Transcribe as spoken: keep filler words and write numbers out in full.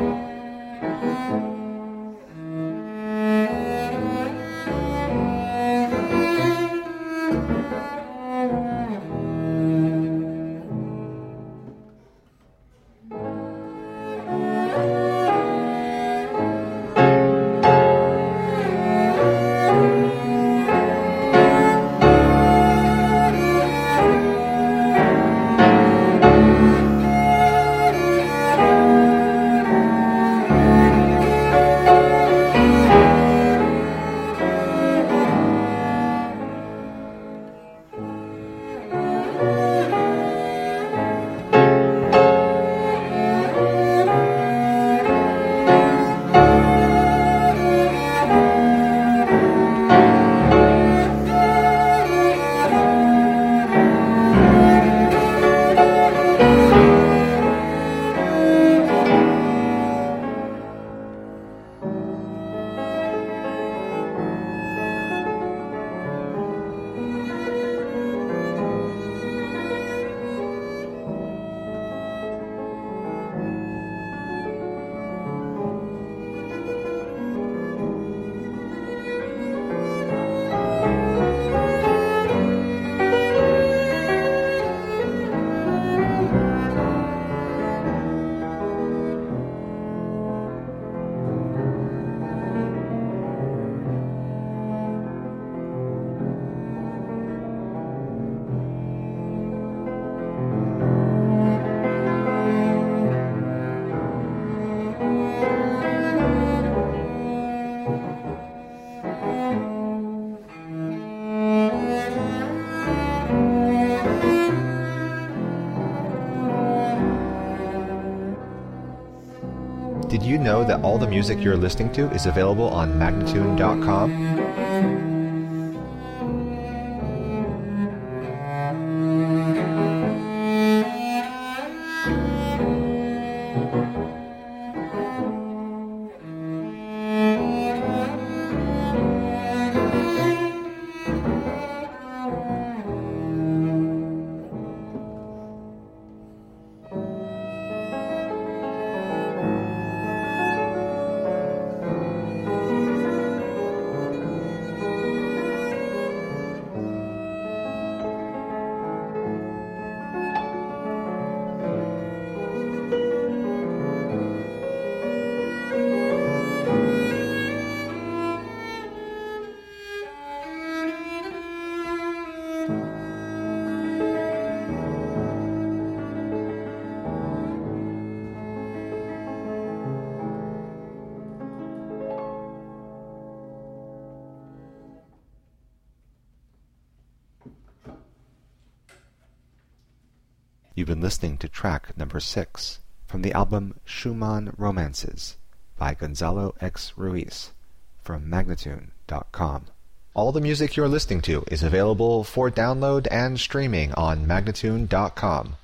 Did you know that all the music you're listening to is available on Magnatune dot com? You've been listening to track number six from the album Schumann Romances by Gonzalo X. Ruiz from Magnatune dot com. All the music you're listening to is available for download and streaming on Magnatune dot com.